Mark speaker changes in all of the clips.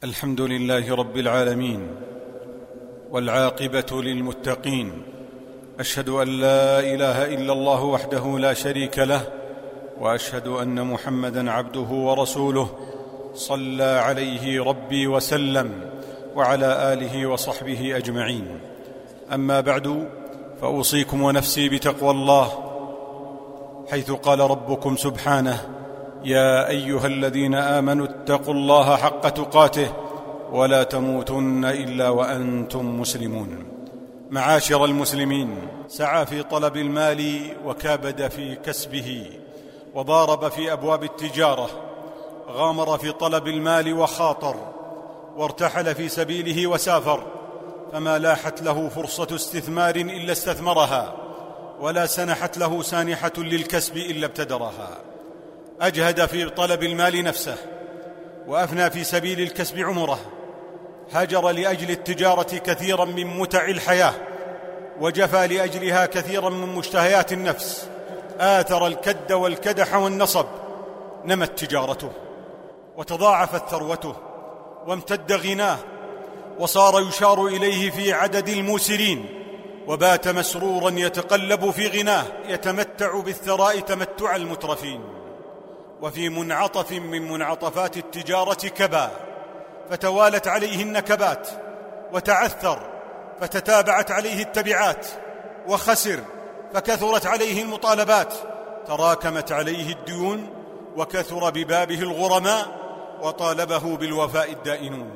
Speaker 1: الحمد لله رب العالمين، والعاقبة للمتقين. أشهد أن لا إله إلا الله وحده لا شريك له، وأشهد أن محمدًا عبده ورسوله، صلى عليه ربي وسلم، وعلى آله وصحبه أجمعين. أما بعد، فأوصيكم ونفسي بتقوى الله، حيث قال ربكم سبحانه: يا أيها الذين آمنوا اتقوا الله حق تقاته ولا تموتن إلا وأنتم مسلمون. معاشر المسلمين، سعى في طلب المال وكابد في كسبه، وضارب في أبواب التجارة، غامر في طلب المال وخاطر، وارتحل في سبيله وسافر، فما لاحت له فرصة استثمار إلا استثمرها، ولا سنحت له سانحة للكسب إلا ابتدرها. أجهد في طلب المال نفسه، وأفنى في سبيل الكسب عمره، هجر لأجل التجارة كثيرا من متع الحياة، وجفى لأجلها كثيرا من مشتهيات النفس، آثر الكد والكدح والنصب. نمت تجارته، وتضاعفت ثروته، وامتد غناه، وصار يشار إليه في عدد الموسرين، وبات مسرورا يتقلب في غناه، يتمتع بالثراء تمتع المترفين. وفي منعطف من منعطفات التجارة كبا، فتوالت عليه النكبات، وتعثر فتتابعت عليه التبعات، وخسر فكثرت عليه المطالبات، تراكمت عليه الديون، وكثر ببابه الغرماء، وطالبه بالوفاء الدائنون.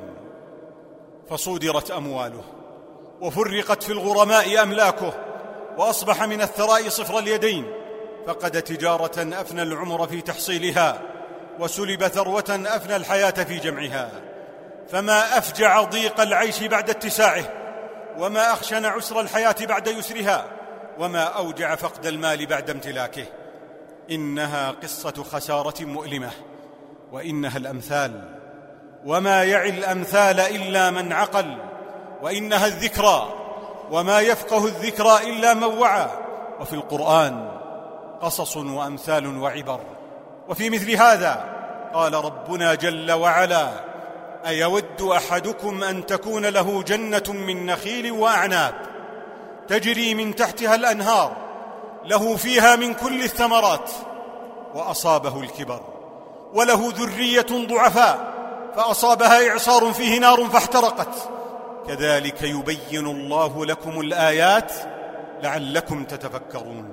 Speaker 1: فصودرت أمواله، وفرقت في الغرماء أملاكه، وأصبح من الثراء صفر اليدين، فقد تجارة أفنى العمر في تحصيلها، وسلب ثروة أفنى الحياة في جمعها. فما أفجع ضيق العيش بعد اتساعه، وما أخشن عسر الحياة بعد يسرها، وما أوجع فقد المال بعد امتلاكه. إنها قصة خسارة مؤلمة، وإنها الأمثال، وما يعي الأمثال إلا من عقل، وإنها الذكرى، وما يفقه الذكرى إلا من وعى. وفي القرآن قصص وأمثال وعبر. وفي مثل هذا قال ربنا جل وعلا: أيود أحدكم أن تكون له جنة من نخيل وأعناب تجري من تحتها الأنهار، له فيها من كل الثمرات، وأصابه الكبر، وله ذرية ضعفاء، فأصابها إعصار فيه نار فاحترقت. كذلك يبين الله لكم الآيات لعلكم تتفكرون.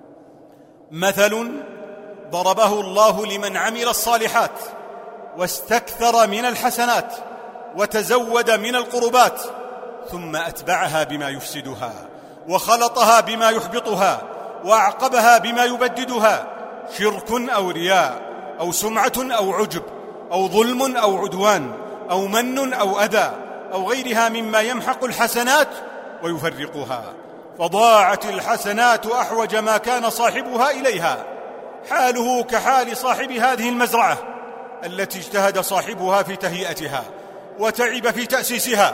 Speaker 1: مثل ضربه الله لمن عمل الصالحات، واستكثر من الحسنات، وتزود من القربات، ثم أتبعها بما يفسدها، وخلطها بما يحبطها، وأعقبها بما يبددها: شرك أو رياء، أو سمعة أو عجب، أو ظلم أو عدوان، أو من أو أذى، أو غيرها مما يمحق الحسنات ويفرقها. فضاعت الحسنات أحوج ما كان صاحبها إليها، حاله كحال صاحب هذه المزرعة التي اجتهد صاحبها في تهيئتها، وتعب في تأسيسها،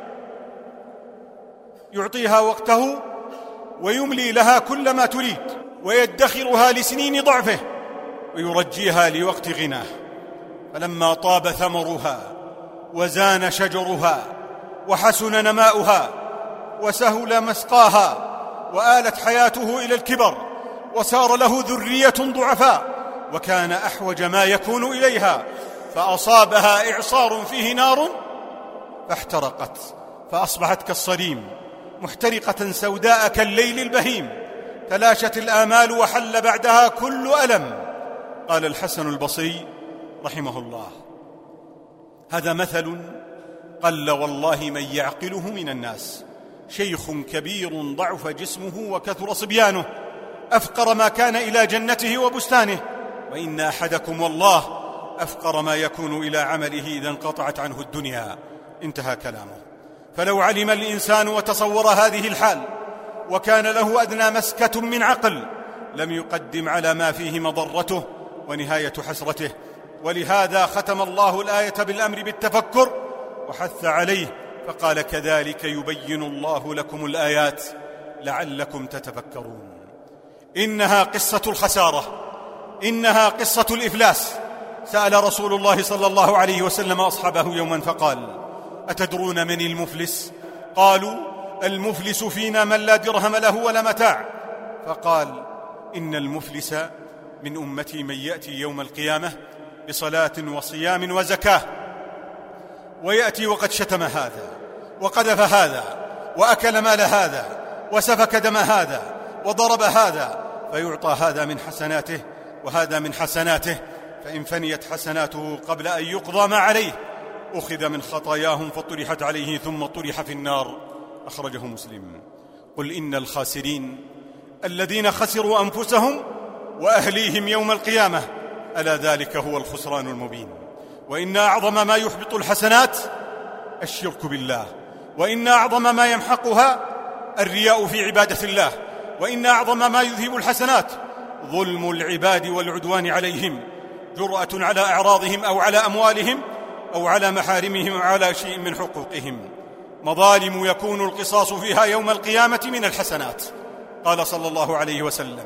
Speaker 1: يعطيها وقته، ويملي لها كل ما تريد، ويدخرها لسنين ضعفه، ويرجيها لوقت غناه. فلما طاب ثمرها، وزان شجرها، وحسن نماؤها، وسهل مسقاها، وآلت حياته إلى الكبر، وصار له ذرية ضعفاء، وكان أحوج ما يكون إليها، فأصابها إعصار فيه نار فاحترقت، فأصبحت كالصريم، محترقة سوداء كالليل البهيم. تلاشت الآمال، وحل بعدها كل ألم. قال الحسن البصري رحمه الله: هذا مثل قل والله من يعقله من الناس، شيخ كبير ضعف جسمه وكثر صبيانه، أفقر ما كان إلى جنته وبستانه، وإن أحدكم والله أفقر ما يكون إلى عمله إذا انقطعت عنه الدنيا. انتهى كلامه. فلو علم الإنسان وتصور هذه الحال، وكان له أدنى مسكة من عقل، لم يقدم على ما فيه مضرته ونهاية حسرته. ولهذا ختم الله الآية بالأمر بالتفكر، وحث عليه، فقال: كذلك يبين الله لكم الآيات لعلكم تتفكرون. إنها قصة الخسارة، إنها قصة الإفلاس. سأل رسول الله صلى الله عليه وسلم أصحابه يوما فقال: أتدرون من المفلس؟ قالوا: المفلس فينا من لا درهم له ولا متاع. فقال: إن المفلس من أمتي من يأتي يوم القيامة بصلاة وصيام وزكاة، ويأتي وقد شتم هذا وقذف هذا وأكل مال هذا وسفك دم هذا وضرب هذا، فيعطى هذا من حسناته وهذا من حسناته، فإن فنيت حسناته قبل أن يقضى ما عليه أخذ من خطاياهم فطرحت عليه ثم طرح في النار. أخرجه مسلم. قل إن الخاسرين الذين خسروا أنفسهم وأهليهم يوم القيامة، ألا ذلك هو الخسران المبين. وإن أعظم ما يحبط الحسنات الشرك بالله، وإن أعظم ما يمحقها الرياء في عبادة الله، وإن أعظم ما يذهب الحسنات ظلم العباد والعدوان عليهم، جرأة على أعراضهم أو على أموالهم أو على محارمهم أو على شيء من حقوقهم. مظالم يكون القصاص فيها يوم القيامة من الحسنات. قال صلى الله عليه وسلم: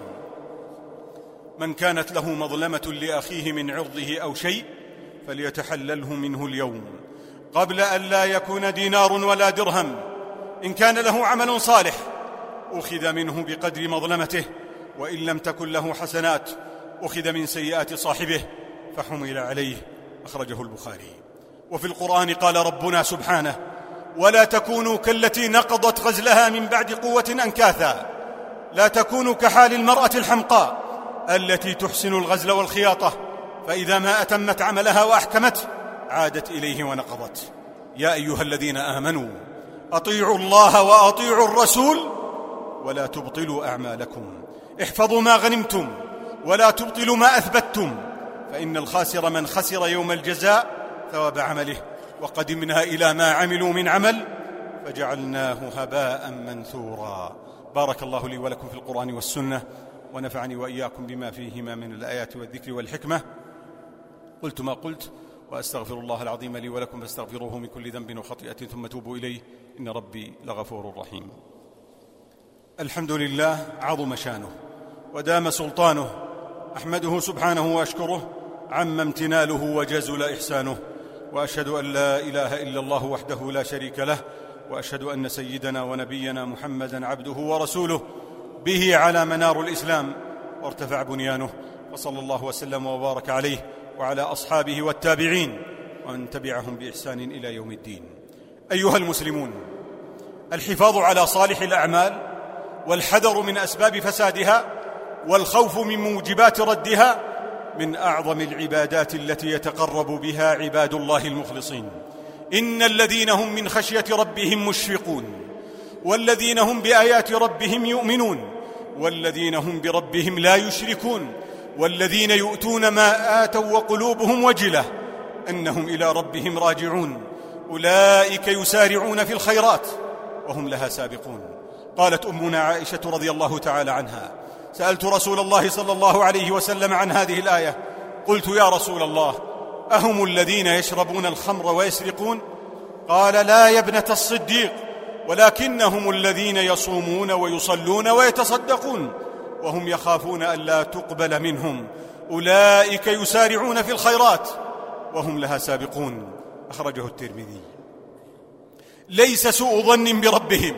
Speaker 1: من كانت له مظلمة لأخيه من عرضه أو شيء فليتحلله منه اليوم قبل أن لا يكون دينار ولا درهم. إن كان له عمل صالح أخذ منه بقدر مظلمته، وإن لم تكن له حسنات أخذ من سيئات صاحبه فحمل عليه. أخرجه البخاري. وفي القرآن قال ربنا سبحانه: ولا تكونوا كالتي نقضت غزلها من بعد قوة أنكاثا. لا تكونوا كحال المرأة الحمقاء التي تحسن الغزل والخياطة، فإذا ما أتمت عملها وأحكمت عادت إليه ونقضت. يا أيها الذين آمنوا أطيعوا الله وأطيعوا الرسول ولا تبطلوا أعمالكم. احفظوا ما غنمتم ولا تبطلوا ما أثبتم، فإن الخاسر من خسر يوم الجزاء ثواب عمله، وقدمنا إلى ما عملوا من عمل فجعلناه هباء منثورا. بارك الله لي ولكم في القرآن والسنة، ونفعني وإياكم بما فيهما من الآيات والذكر والحكمة. قلت ما قلت، وأستغفر الله العظيم لي ولكم فاستغفروه من كل ذنب وخطيئة ثم توبوا إليه إن ربي لغفور رحيم. الحمد لله، عظم شانه ودام سلطانه، أحمده سبحانه وأشكره عم امتناله وجزل إحسانه، وأشهد أن لا إله إلا الله وحده لا شريك له، وأشهد أن سيدنا ونبينا محمدا عبده ورسوله، به على منار الإسلام وارتفع بنيانه، وصلى الله وسلم وبارك عليه وعلى أصحابه والتابعين ومن تبعهم بإحسان إلى يوم الدين. أيها المسلمون، الحفاظ على صالح الأعمال والحذر من أسباب فسادها والخوف من موجبات ردها من أعظم العبادات التي يتقرب بها عباد الله المخلصين. إن الذين هم من خشية ربهم مشفقون، والذين هم بآيات ربهم يؤمنون، والذين هم بربهم لا يشركون، والذين يؤتون ما آتوا وقلوبهم وجلة أنهم إلى ربهم راجعون، أولئك يسارعون في الخيرات وهم لها سابقون. قالت أمنا عائشة رضي الله تعالى عنها: سألت رسول الله صلى الله عليه وسلم عن هذه الآية، قلت: يا رسول الله، أهم الذين يشربون الخمر ويسرقون؟ قال: لا يا ابنة الصديق، ولكنهم الذين يصومون ويصلون ويتصدقون وهم يخافون أن لا تقبل منهم، أولئك يسارعون في الخيرات وهم لها سابقون. أخرجه الترمذي. ليس سوء ظن بربهم،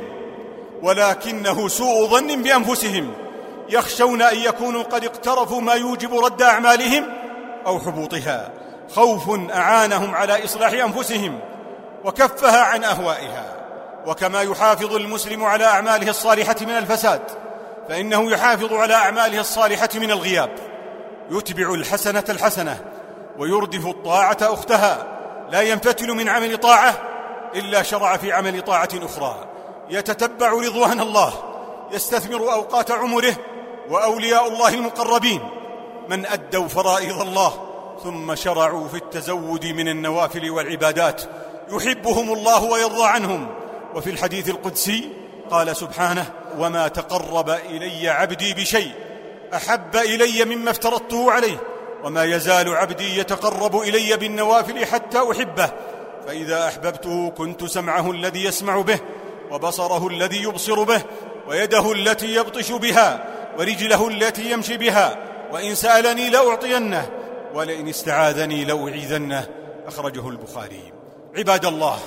Speaker 1: ولكنه سوء ظن بأنفسهم، يخشون أن يكونوا قد اقترفوا ما يوجب رد أعمالهم أو حبوطها، خوف أعانهم على إصلاح أنفسهم وكفها عن أهوائها. وكما يحافظ المسلم على أعماله الصالحة من الفساد، فإنه يحافظ على أعماله الصالحة من الغياب، يتبع الحسنة الحسنة ويردف الطاعة أختها، لا ينفتل من عمل طاعة إلا شرع في عمل طاعة أخرى، يتتبع رضوان الله، يستثمر أوقات عمره. وأولياء الله المقربين من أدوا فرائض الله ثم شرعوا في التزود من النوافل والعبادات يحبهم الله ويرضى عنهم. وفي الحديث القدسي قال سبحانه: وما تقرب إلي عبدي بشيء أحب إلي مما افترضته عليه، وما يزال عبدي يتقرب إلي بالنوافل حتى أحبه، فإذا أحببته كنت سمعه الذي يسمع به، وبصره الذي يبصر به، ويده التي يبطش بها، ورجله التي يمشي بها، وإن سألني لأعطينه، ولئن استعاذني لأعيذنه. أخرجه البخاري. عباد الله،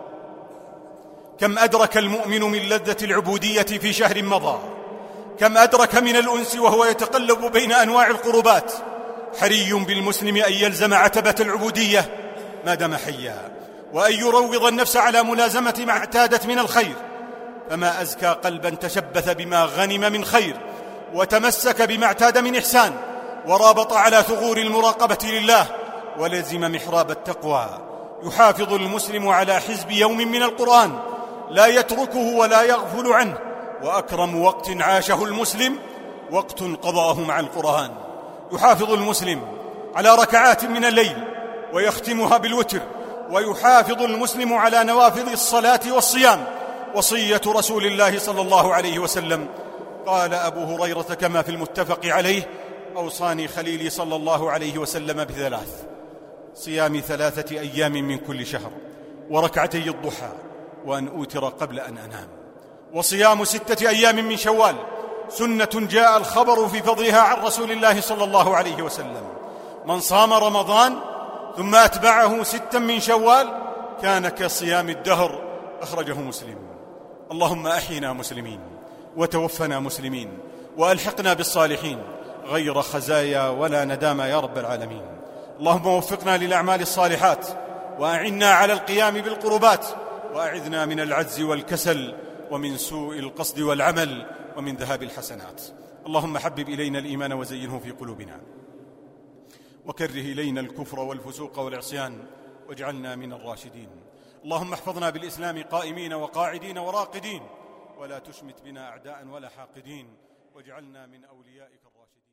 Speaker 1: كم أدرك المؤمن من لذة العبودية في شهر مضى، كم أدرك من الأنس وهو يتقلب بين أنواع القربات. حري بالمسلم أن يلزم عتبة العبودية ما دام حيا، وأن يروض النفس على ملازمة ما اعتادت من الخير. فما أزكى قلبا تشبث بما غنم من خير، وتمسك بما اعتاد من إحسان، ورابط على ثغور المراقبة لله، ولزم محراب التقوى. يحافظ المسلم على حزب يوم من القرآن لا يتركه ولا يغفل عنه. وأكرم وقت عاشه المسلم وقت قضاه مع القرآن. يحافظ المسلم على ركعات من الليل ويختمها بالوتر، ويحافظ المسلم على نوافل الصلاة والصيام، وصية رسول الله صلى الله عليه وسلم. قال أبو هريرة كما في المتفق عليه: أوصاني خليلي صلى الله عليه وسلم بثلاث: صيام 3 أيام من كل شهر، وركعتي الضحى، وأن أوتر قبل أن أنام. وصيام 6 أيام من شوال سنة جاء الخبر في فضلها عن رسول الله صلى الله عليه وسلم. من صام رمضان ثم أتبعه 6 من شوال كان كصيام الدهر. أخرجه مسلم. اللهم أحينا مسلمين، وتوفنا مسلمين، وألحقنا بالصالحين غير خزايا ولا ندامى يا رب العالمين. اللهم وفقنا للأعمال الصالحات، وأعنا على القيام بالقربات، وأعذنا من العجز والكسل، ومن سوء القصد والعمل، ومن ذهاب الحسنات. اللهم حبب إلينا الإيمان وزينه في قلوبنا، وكره إلينا الكفر والفسوق والعصيان، واجعلنا من الراشدين. اللهم احفظنا بالإسلام قائمين وقاعدين وراقدين، ولا تشمت بنا أعداء ولا حاقدين، واجعلنا من أوليائك الراشدين.